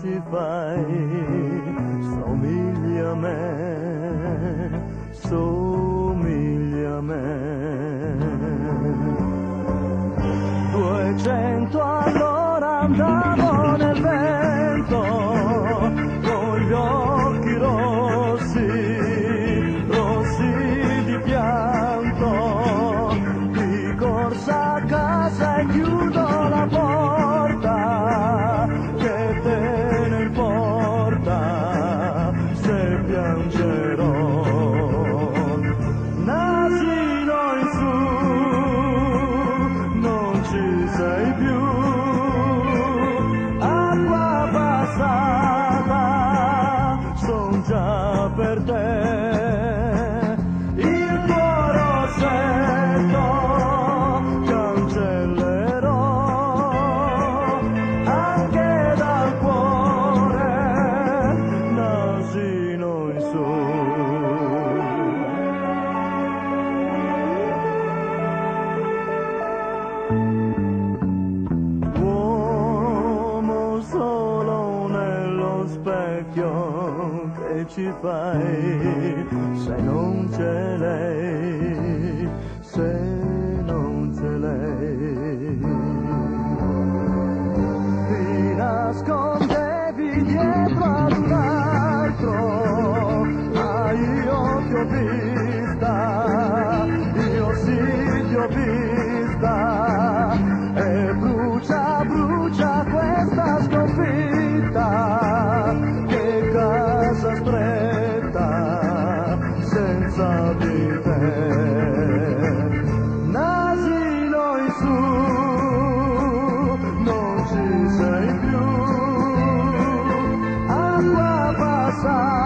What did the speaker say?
ci fai, somiglia a me, somiglia a me. 200 all'ora andavo nel vento, con gli occhi rossi, rossi di pianto, di corsa a casa e chiudo la porta, che te ne importa se piangerò. Nasino in su, non ci sei più, acqua passata, son già per te. Il tuo rossetto cancellerò, anche dal cuore, nasino in su. Uomo solo nello specchio, che ci fai se non c'è lei, se non c'è lei? Ti nascondevi dietro ad un altro, ma io ti ho vista, io sì ti ho vista, e brucia, brucia questa sconfitta, che casa stretta senza di te. Nasino in su, non ci sei più, acqua passata.